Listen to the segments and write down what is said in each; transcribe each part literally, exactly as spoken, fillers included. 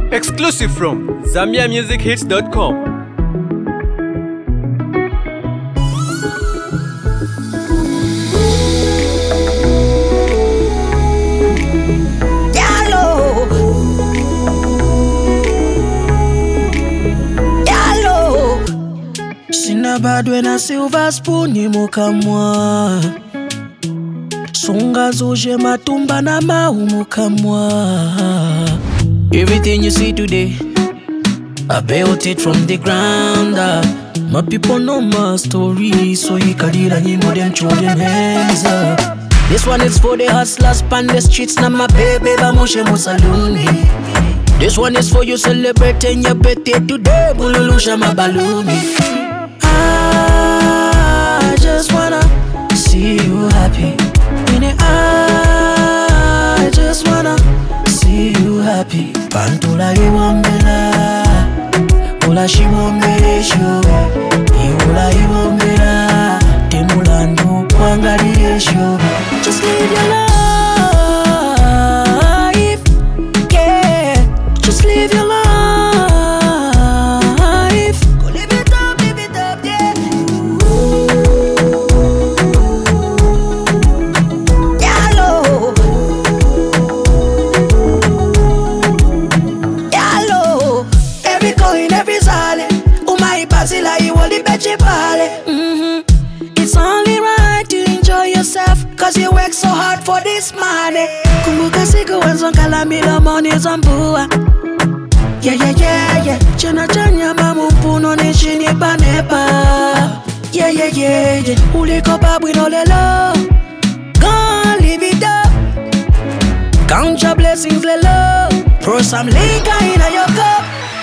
Exclusive from Zambia Music Hits dot com. Badwe na silver spoon mukamwa Sunga zuje matumba na mau mukamwa. Everything you see today, I built it from the ground up. My people know my story, so you can hear nyimbo them throw them hands up. This one is for the hustlers pan the streets, na my baby bamoshe musaluni. This one is for you celebrating your birthday today, bululusha mabaluni. I just wanna see you happy. I just wanna see you happy. Pantula iwombela, ula shiwombele shobe. Iula iwombela, temulandu kwangalie shobe. Just live your life, yeah. Just live your life. Mm-hmm. It's only right to enjoy yourself, cause you work so hard for this money. Kumbuka siku wanzo kalamila money zambua. Yeah, yeah, yeah, yeah. Chana chanya mamu puno ni chini panepa. Yeah, yeah, yeah, yeah. Uliko babu inolelo. Gone live it up. Count your blessings lelo. Pour some liquor in your cup.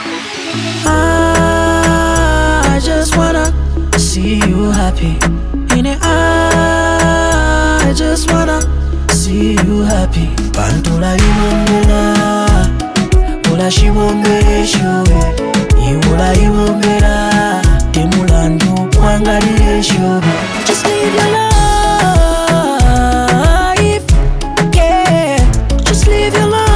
I just wanna see you happy. In it, I just wanna see you happy. Pantula iwombela, ula shiwombele shobe. Iwula iwombela, temulandu kwangalie shobe. Just live your life, yeah. Just live your life.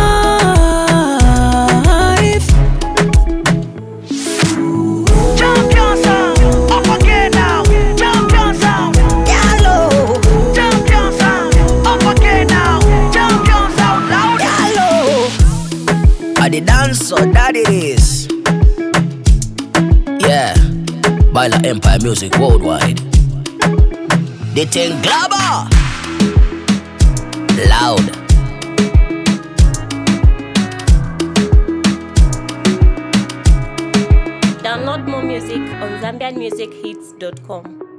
The dance, so that it is. Yeah, Baila Empire Music Worldwide. They think global, loud. Download more music on Zambian Music Hits dot com.